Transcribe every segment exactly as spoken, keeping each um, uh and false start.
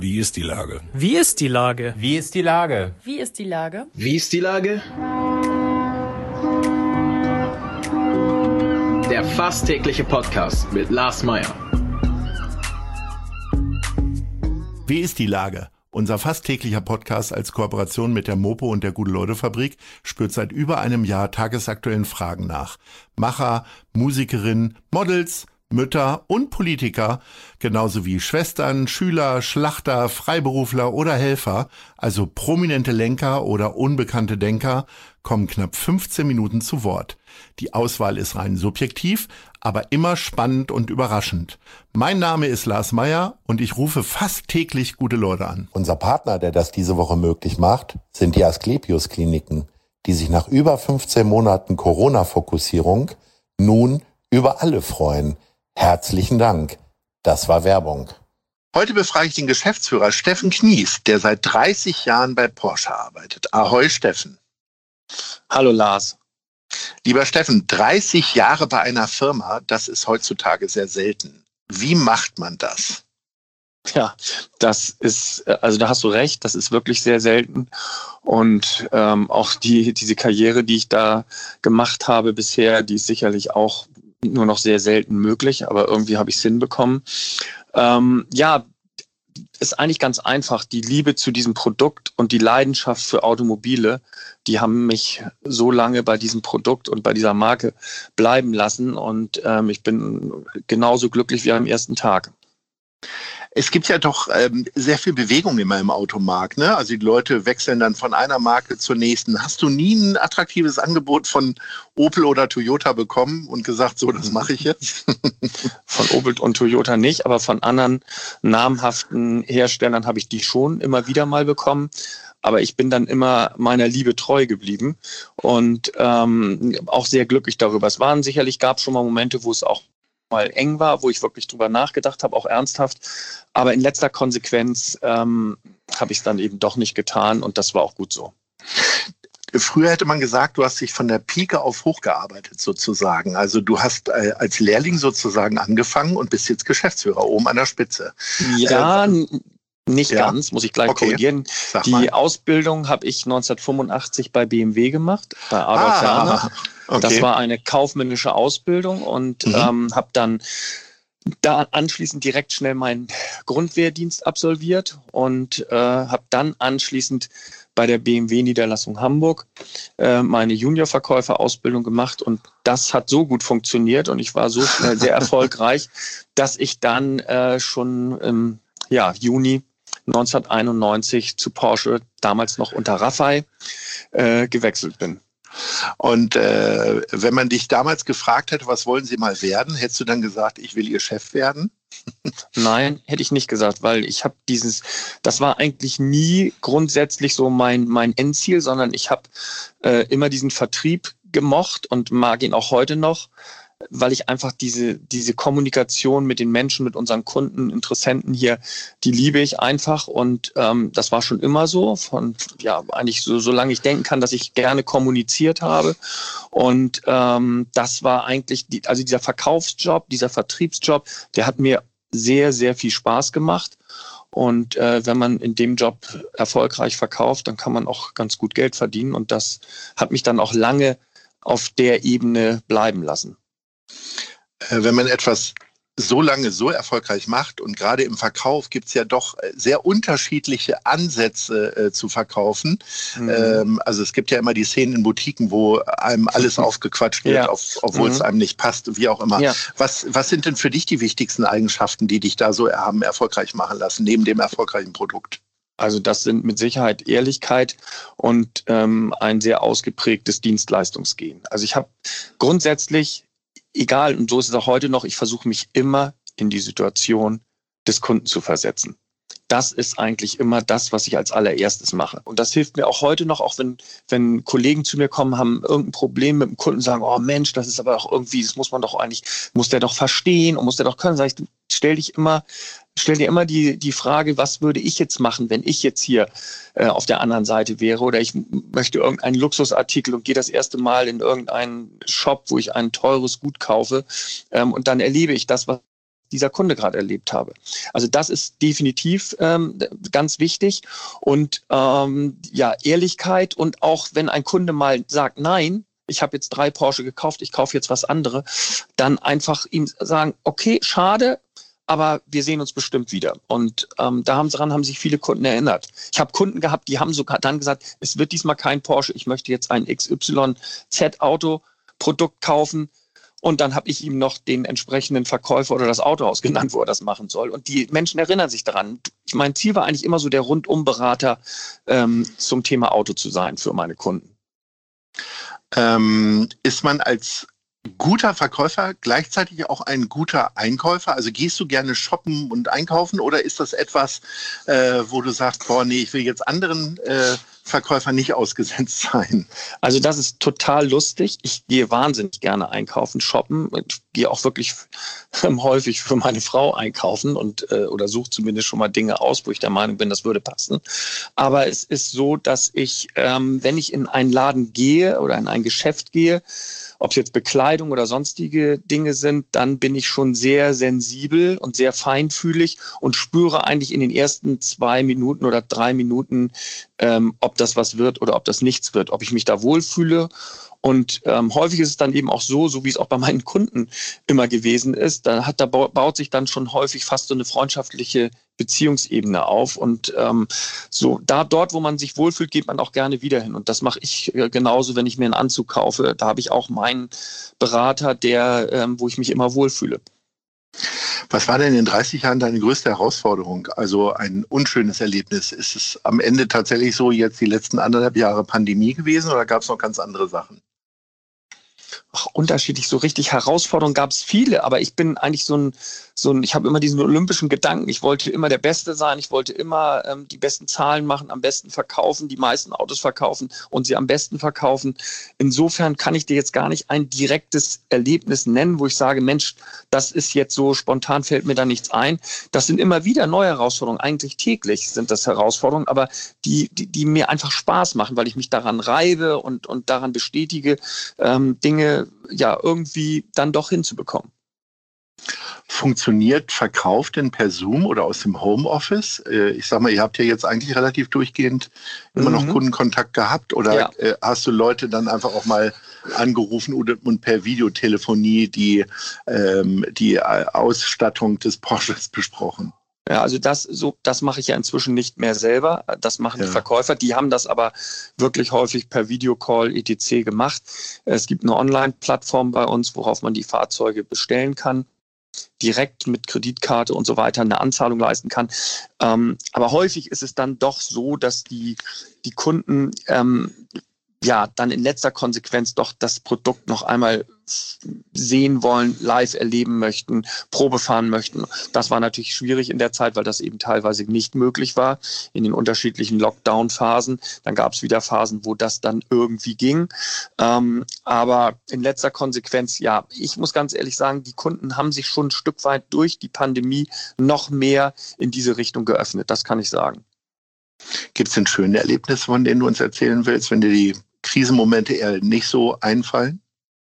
Wie ist die Lage? Wie ist die Lage? Wie ist die Lage? Wie ist die Lage? Wie ist die Lage? Der fast tägliche Podcast mit Lars Meyer. Wie ist die Lage? Unser fast täglicher Podcast als Kooperation mit der Mopo und der Gute-Leute-Fabrik spürt seit über einem Jahr tagesaktuellen Fragen nach. Macher, Musikerinnen, Models, Mütter und Politiker, genauso wie Schwestern, Schüler, Schlachter, Freiberufler oder Helfer, also prominente Lenker oder unbekannte Denker, kommen knapp fünfzehn Minuten zu Wort. Die Auswahl ist rein subjektiv, aber immer spannend und überraschend. Mein Name ist Lars Meyer und ich rufe fast täglich gute Leute an. Unser Partner, der das diese Woche möglich macht, sind die Asklepios-Kliniken, die sich nach über fünfzehn Monaten Corona-Fokussierung nun über alle freuen. Herzlichen Dank. Das war Werbung. Heute befrage ich den Geschäftsführer Steffen Knies, der seit dreißig Jahren bei Porsche arbeitet. Ahoi, Steffen. Hallo, Lars. Lieber Steffen, dreißig Jahre bei einer Firma, das ist heutzutage sehr selten. Wie macht man das? Ja, das ist, also da hast du recht, das ist wirklich sehr selten. Und ähm, auch die diese Karriere, die ich da gemacht habe bisher, die ist sicherlich auch nur noch sehr selten möglich, aber irgendwie habe ich es hinbekommen. Ähm, ja, ist eigentlich ganz einfach. Die Liebe zu diesem Produkt und die Leidenschaft für Automobile, die haben mich so lange bei diesem Produkt und bei dieser Marke bleiben lassen. Und ähm, ich bin genauso glücklich wie am ersten Tag. Es gibt ja doch ähm, sehr viel Bewegung immer im Automarkt, ne? Also die Leute wechseln dann von einer Marke zur nächsten. Hast du nie ein attraktives Angebot von Opel oder Toyota bekommen und gesagt, so, das mache ich jetzt? Von Opel und Toyota nicht, aber von anderen namhaften Herstellern habe ich die schon immer wieder mal bekommen. Aber ich bin dann immer meiner Liebe treu geblieben und ähm, auch sehr glücklich darüber. Es waren sicherlich, gab schon mal Momente, wo es auch mal eng war, wo ich wirklich drüber nachgedacht habe, auch ernsthaft. Aber in letzter Konsequenz ähm, habe ich es dann eben doch nicht getan und das war auch gut so. Früher hätte man gesagt, du hast dich von der Pike auf hochgearbeitet sozusagen. Also du hast äh, als Lehrling sozusagen angefangen und bist jetzt Geschäftsführer oben an der Spitze. Ja, äh, nicht ja? ganz, muss ich gleich okay. korrigieren. Sag Die mal. Ausbildung habe ich neunzehnhundertfünfundachtzig bei B M W gemacht, bei Adolf Ah, Werner. okay. Das war eine kaufmännische Ausbildung und mhm. ähm, habe dann da anschließend direkt schnell meinen Grundwehrdienst absolviert und äh, habe dann anschließend bei der B M W-Niederlassung Hamburg äh, meine Juniorverkäuferausbildung gemacht und das hat so gut funktioniert und ich war so schnell sehr erfolgreich, dass ich dann äh, schon im ja, Juni neunzehnhunderteinundneunzig zu Porsche, damals noch unter Raffai, äh, gewechselt bin. Und äh, wenn man dich damals gefragt hätte, was wollen Sie mal werden, hättest du dann gesagt, ich will Ihr Chef werden? Nein, hätte ich nicht gesagt, weil ich habe dieses, das war eigentlich nie grundsätzlich so mein, mein Endziel, sondern ich habe äh, immer diesen Vertrieb gemocht und mag ihn auch heute noch, weil ich einfach diese, diese Kommunikation mit den Menschen, mit unseren Kunden, Interessenten hier, die liebe ich einfach und ähm, das war schon immer so, von ja eigentlich so, solange ich denken kann, dass ich gerne kommuniziert habe und ähm, das war eigentlich, die, also dieser Verkaufsjob, dieser Vertriebsjob, der hat mir sehr, sehr viel Spaß gemacht und äh, wenn man in dem Job erfolgreich verkauft, dann kann man auch ganz gut Geld verdienen und das hat mich dann auch lange auf der Ebene bleiben lassen. Wenn man etwas so lange so erfolgreich macht und gerade im Verkauf gibt es ja doch sehr unterschiedliche Ansätze äh, zu verkaufen. Mhm. Ähm, also es gibt ja immer die Szenen in Boutiquen, wo einem alles aufgequatscht wird, ja. auf, obwohl mhm. es einem nicht passt, wie auch immer. Ja. Was, was sind denn für dich die wichtigsten Eigenschaften, die dich da so haben erfolgreich machen lassen, neben dem erfolgreichen Produkt? Also das sind mit Sicherheit Ehrlichkeit und ähm, ein sehr ausgeprägtes Dienstleistungsgehen. Also ich habe grundsätzlich egal, und so ist es auch heute noch, ich versuche mich immer in die Situation des Kunden zu versetzen. Das ist eigentlich immer das, was ich als allererstes mache. Und das hilft mir auch heute noch, auch wenn, wenn Kollegen zu mir kommen, haben irgendein Problem mit dem Kunden und sagen, oh Mensch, das ist aber auch irgendwie, das muss man doch eigentlich, muss der doch verstehen und muss der doch können. Sag ich, stell dich immer, stell dir immer die, die Frage, was würde ich jetzt machen, wenn ich jetzt hier äh, auf der anderen Seite wäre oder ich möchte irgendeinen Luxusartikel und gehe das erste Mal in irgendeinen Shop, wo ich ein teures Gut kaufe ähm, und dann erlebe ich das, was dieser Kunde gerade erlebt habe. Also das ist definitiv ähm, ganz wichtig. Und ähm, ja, Ehrlichkeit und auch wenn ein Kunde mal sagt, nein, ich habe jetzt drei Porsche gekauft, ich kaufe jetzt was anderes, dann einfach ihm sagen, okay, schade, aber wir sehen uns bestimmt wieder. Und ähm, daran haben, haben sich viele Kunden erinnert. Ich habe Kunden gehabt, die haben sogar dann gesagt, es wird diesmal kein Porsche, ich möchte jetzt ein X Y Z-Auto-Produkt kaufen. Und dann habe ich ihm noch den entsprechenden Verkäufer oder das Autohaus genannt, wo er das machen soll. Und die Menschen erinnern sich daran. Mein Ziel war eigentlich immer so, der Rundumberater ähm, zum Thema Auto zu sein für meine Kunden. Ähm, ist man als guter Verkäufer gleichzeitig auch ein guter Einkäufer? Also gehst du gerne shoppen und einkaufen oder ist das etwas, äh, wo du sagst, boah, nee, ich will jetzt anderen äh, Verkäufern nicht ausgesetzt sein? Also das ist total lustig. Ich gehe wahnsinnig gerne einkaufen, shoppen. Ich gehe auch wirklich ähm, häufig für meine Frau einkaufen und äh, oder suche zumindest schon mal Dinge aus, wo ich der Meinung bin, das würde passen. Aber es ist so, dass ich, ähm, wenn ich in einen Laden gehe oder in ein Geschäft gehe, ob es jetzt Bekleidung oder sonstige Dinge sind, dann bin ich schon sehr sensibel und sehr feinfühlig und spüre eigentlich in den ersten zwei Minuten oder drei Minuten, ähm, ob das was wird oder ob das nichts wird, ob ich mich da wohlfühle. Und ähm, häufig ist es dann eben auch so, so wie es auch bei meinen Kunden immer gewesen ist, da, hat, da baut sich dann schon häufig fast so eine freundschaftliche Beziehungsebene auf. Und ähm, so da dort, wo man sich wohlfühlt, geht man auch gerne wieder hin. Und das mache ich äh, genauso, wenn ich mir einen Anzug kaufe. Da habe ich auch meinen Berater, der, ähm, wo ich mich immer wohlfühle. Was war denn in den dreißig Jahren deine größte Herausforderung? Also ein unschönes Erlebnis. Ist es am Ende tatsächlich so jetzt die letzten anderthalb Jahre Pandemie gewesen oder gab es noch ganz andere Sachen? Ach, unterschiedlich, so richtig Herausforderungen gab es viele, aber ich bin eigentlich so ein, so ein, ich habe immer diesen olympischen Gedanken, ich wollte immer der Beste sein, ich wollte immer ähm, die besten Zahlen machen, am besten verkaufen, die meisten Autos verkaufen und sie am besten verkaufen. Insofern kann ich dir jetzt gar nicht ein direktes Erlebnis nennen, wo ich sage, Mensch, das ist jetzt so, spontan fällt mir da nichts ein. Das sind immer wieder neue Herausforderungen, eigentlich täglich sind das Herausforderungen, aber die, die, die mir einfach Spaß machen, weil ich mich daran reibe und, und daran bestätige, ähm, Dinge ja irgendwie dann doch hinzubekommen. Funktioniert Verkauf denn per Zoom oder aus dem Homeoffice? Ich sag mal, ihr habt ja jetzt eigentlich relativ durchgehend immer noch mhm. Kundenkontakt gehabt oder ja. hast du Leute dann einfach auch mal angerufen und per Videotelefonie die, ähm, die Ausstattung des Porsches besprochen? Ja, also das so, das mache ich ja inzwischen nicht mehr selber. Das machen ja. die Verkäufer. Die haben das aber wirklich häufig per Videocall et cetera gemacht. Es gibt eine Online-Plattform bei uns, worauf man die Fahrzeuge bestellen kann, direkt mit Kreditkarte und so weiter eine Anzahlung leisten kann. Ähm, aber häufig ist es dann doch so, dass die, die Kunden ähm, ja dann in letzter Konsequenz doch das Produkt noch einmal sehen wollen, live erleben möchten, Probe fahren möchten. Das war natürlich schwierig in der Zeit, weil das eben teilweise nicht möglich war in den unterschiedlichen Lockdown-Phasen. Dann gab es wieder Phasen, wo das dann irgendwie ging. Ähm, aber in letzter Konsequenz, ja, ich muss ganz ehrlich sagen, die Kunden haben sich schon ein Stück weit durch die Pandemie noch mehr in diese Richtung geöffnet. Das kann ich sagen. Gibt es denn schöne Erlebnisse, von denen du uns erzählen willst, wenn dir die Krisenmomente eher nicht so einfallen?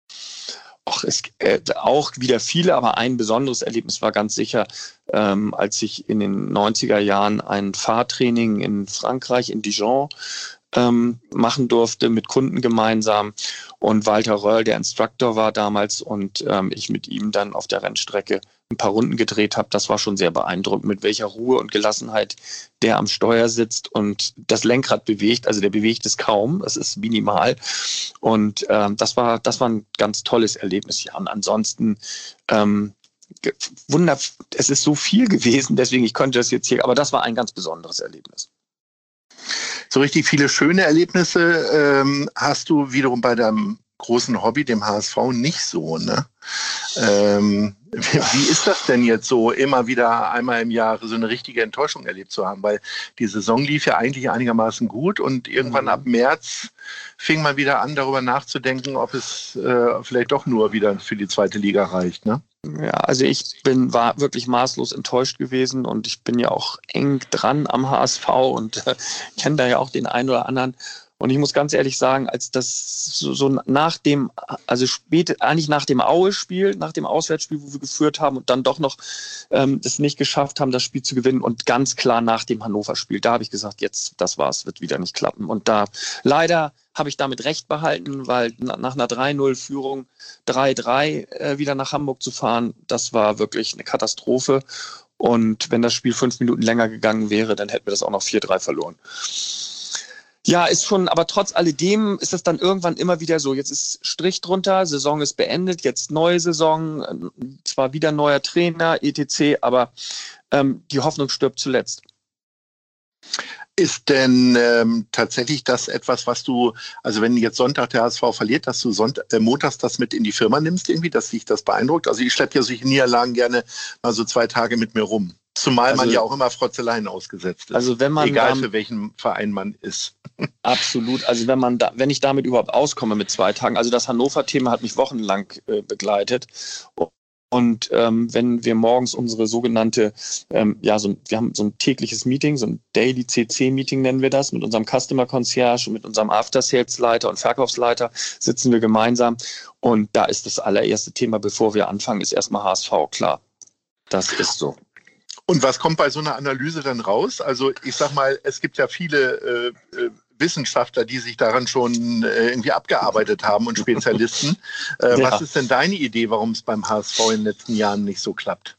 Ach, es äh, auch wieder viele, aber ein besonderes Erlebnis war ganz sicher, ähm, als ich in den neunziger Jahren ein Fahrtraining in Frankreich, in Dijon, ähm, machen durfte mit Kunden gemeinsam und Walter Röhrl, der Instructor war damals und ähm, ich mit ihm dann auf der Rennstrecke ein paar Runden gedreht habe. Das war schon sehr beeindruckend, mit welcher Ruhe und Gelassenheit der am Steuer sitzt und das Lenkrad bewegt. Also der bewegt es kaum, es ist minimal. Und ähm, das war das war ein ganz tolles Erlebnis. Ja, und ansonsten ähm, Wunder, es ist so viel gewesen, deswegen ich konnte das jetzt hier, aber das war ein ganz besonderes Erlebnis. So richtig viele schöne Erlebnisse ähm, hast du wiederum bei deinem großen Hobby, dem H S V, nicht so, ne? Ähm, wie, wie ist das denn jetzt so, immer wieder einmal im Jahr so eine richtige Enttäuschung erlebt zu haben? Weil die Saison lief ja eigentlich einigermaßen gut und irgendwann mhm. ab März fing man wieder an, darüber nachzudenken, ob es äh, vielleicht doch nur wieder für die zweite Liga reicht, ne? Ja, also ich bin war wirklich maßlos enttäuscht gewesen und ich bin ja auch eng dran am H S V und äh, kenne da ja auch den einen oder anderen Und ich muss ganz ehrlich sagen, als das so, so nach dem, also spät, eigentlich nach dem Aue-Spiel, nach dem Auswärtsspiel, wo wir geführt haben und dann doch noch ähm, es nicht geschafft haben, das Spiel zu gewinnen und ganz klar nach dem Hannover-Spiel, da habe ich gesagt, jetzt, das war's, wird wieder nicht klappen. Und da leider habe ich damit recht behalten, weil nach einer drei null Führung drei drei äh, wieder nach Hamburg zu fahren, das war wirklich eine Katastrophe. Und wenn das Spiel fünf Minuten länger gegangen wäre, dann hätten wir das auch noch vier drei verloren. Ja, ist schon, aber trotz alledem ist es dann irgendwann immer wieder so, jetzt ist Strich drunter, Saison ist beendet, jetzt neue Saison, zwar wieder neuer Trainer, et cetera, aber ähm, die Hoffnung stirbt zuletzt. Ist denn ähm, tatsächlich das etwas, was du, also wenn jetzt Sonntag der H S V verliert, dass du Sonntag, äh, montags das mit in die Firma nimmst irgendwie, dass dich das beeindruckt? Also ich schleppe ja solche Niederlagen gerne mal so zwei Tage mit mir rum. Zumal also, man ja auch immer Frotzeleien ausgesetzt ist. Also wenn man egal dann, für welchen Verein man ist. Absolut. Also wenn man da, wenn ich damit überhaupt auskomme mit zwei Tagen, also das Hannover-Thema hat mich wochenlang äh, begleitet. Und ähm, wenn wir morgens unsere sogenannte, ähm, ja, so, wir haben so ein tägliches Meeting, so ein Daily C C-Meeting nennen wir das, mit unserem Customer Concierge und mit unserem After-Sales-Leiter und Verkaufsleiter sitzen wir gemeinsam. Und da ist das allererste Thema, bevor wir anfangen, ist erstmal H S V, klar. Das ist so. Und was kommt bei so einer Analyse dann raus? Also ich sag mal, es gibt ja viele äh, Wissenschaftler, die sich daran schon äh, irgendwie abgearbeitet haben und Spezialisten. Äh, ja. Was ist denn deine Idee, warum es beim H S V in den letzten Jahren nicht so klappt?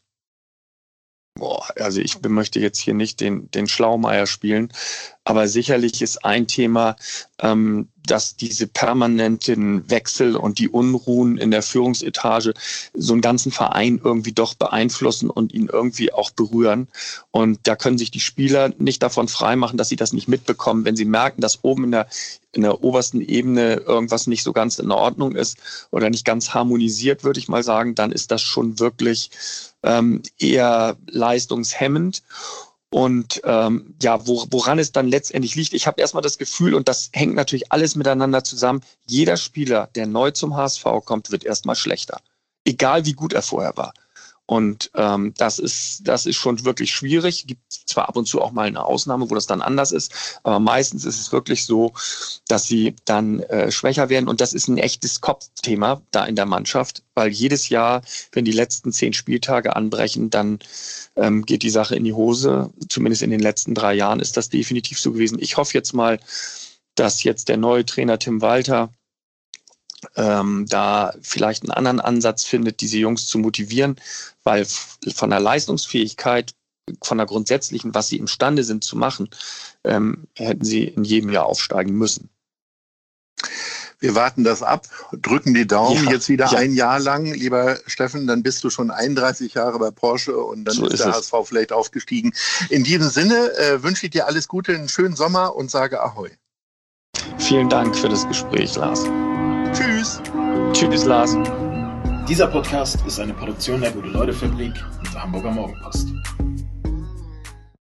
Boah, also ich möchte jetzt hier nicht den, den Schlaumeier spielen, aber sicherlich ist ein Thema, ähm, dass diese permanenten Wechsel und die Unruhen in der Führungsetage so einen ganzen Verein irgendwie doch beeinflussen und ihn irgendwie auch berühren. Und da können sich die Spieler nicht davon freimachen, dass sie das nicht mitbekommen, wenn sie merken, dass oben in der, in der obersten Ebene irgendwas nicht so ganz in Ordnung ist oder nicht ganz harmonisiert, würde ich mal sagen, dann ist das schon wirklich ähm, eher leistungshemmend. Und ähm, ja, wo, woran es dann letztendlich liegt, ich habe erstmal das Gefühl, und das hängt natürlich alles miteinander zusammen, jeder Spieler, der neu zum H S V kommt, wird erstmal schlechter. Egal wie gut er vorher war. Und ähm, das ist das ist schon wirklich schwierig. Gibt zwar ab und zu auch mal eine Ausnahme, wo das dann anders ist, aber meistens ist es wirklich so, dass sie dann äh, schwächer werden. Und das ist ein echtes Kopfthema da in der Mannschaft, weil jedes Jahr, wenn die letzten zehn Spieltage anbrechen, dann ähm, geht die Sache in die Hose. Zumindest in den letzten drei Jahren ist das definitiv so gewesen. Ich hoffe jetzt mal, dass jetzt der neue Trainer Tim Walter Ähm, da vielleicht einen anderen Ansatz findet, diese Jungs zu motivieren, weil von der Leistungsfähigkeit, von der grundsätzlichen, was sie imstande sind zu machen, ähm, hätten sie in jedem Jahr aufsteigen müssen. Wir warten das ab, drücken die Daumen ja, jetzt wieder ja. ein Jahr lang. Lieber Steffen, dann bist du schon einunddreißig Jahre bei Porsche und dann so ist der es. H S V vielleicht aufgestiegen. In diesem Sinne äh, wünsche ich dir alles Gute, einen schönen Sommer und sage Ahoi. Vielen Dank für das Gespräch, Lars. Tschüss. Tschüss, Lars. Dieser Podcast ist eine Produktion der Gute-Leute-Fabrik und der Hamburger Morgenpost.